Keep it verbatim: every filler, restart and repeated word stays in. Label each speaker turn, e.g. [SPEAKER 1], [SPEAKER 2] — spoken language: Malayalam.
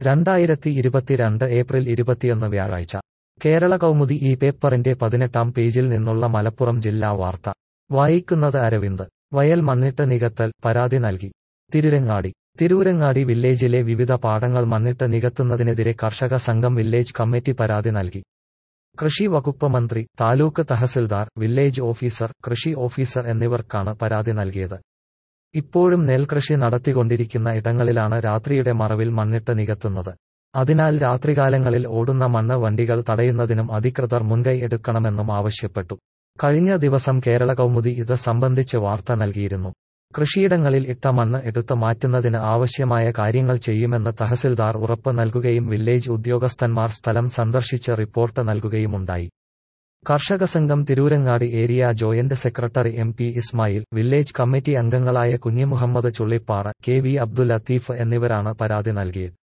[SPEAKER 1] രണ്ടായിരത്തി ഇരുപത്തിരണ്ട് ഏപ്രിൽ ഇരുപത്തിയൊന്ന് വ്യാഴാഴ്ച കേരള കൗമുദി ഈ പേപ്പറിന്റെ പതിനെട്ടാം പേജിൽ നിന്നുള്ള മലപ്പുറം ജില്ലാ വാർത്ത വായിക്കുന്നത് അരവിന്ദ്. വയൽ മണ്ണിട്ട് നികത്തൽ, പരാതി നൽകി. തിരൂരങ്ങാടി തിരൂരങ്ങാടി വില്ലേജിലെ വിവിധ പാടങ്ങൾ മണ്ണിട്ട് നികത്തുന്നതിനെതിരെ കർഷക സംഘം വില്ലേജ് കമ്മിറ്റി പരാതി നൽകി. കൃഷി വകുപ്പ് മന്ത്രി, താലൂക്ക് തഹസിൽദാർ, വില്ലേജ് ഓഫീസർ, കൃഷി ഓഫീസർ എന്നിവർക്കാണ് പരാതി നൽകിയത്. ഇപ്പോഴും നെൽകൃഷി നടത്തിക്കൊണ്ടിരിക്കുന്ന ഇടങ്ങളിലാണ് രാത്രിയുടെ മറവിൽ മണ്ണിട്ട് നികത്തുന്നത്. അതിനാൽ രാത്രികാലങ്ങളിൽ ഓടുന്ന മണ്ണ് വണ്ടികൾ തടയുന്നതിനും അധികൃതർ മുൻകൈ എടുക്കണമെന്നും ആവശ്യപ്പെട്ടു. കഴിഞ്ഞ ദിവസം കേരള കൗമുദി ഇത് സംബന്ധിച്ച് വാർത്ത നൽകിയിരുന്നു. കൃഷിയിടങ്ങളിൽ ഇട്ട മണ്ണ് എടുത്തു മാറ്റുന്നതിന് ആവശ്യമായ കാര്യങ്ങൾ ചെയ്യുമെന്ന് തഹസിൽദാർ ഉറപ്പ് നൽകുകയും വില്ലേജ് ഉദ്യോഗസ്ഥന്മാർ സ്ഥലം സന്ദർശിച്ച് റിപ്പോർട്ട് നൽകുകയുമുണ്ടായി. കർഷക സംഘം Tirurangadi area joint secretary M P Ismail, village committee അംഗങ്ങളായ കുഞ്ഞിമുഹമ്മദ് ചുള്ളിപ്പാറ, കെ വി അബ്ദുൽ ലത്തീഫ് എന്നിവരാണ് പരാതി നൽകിയത്.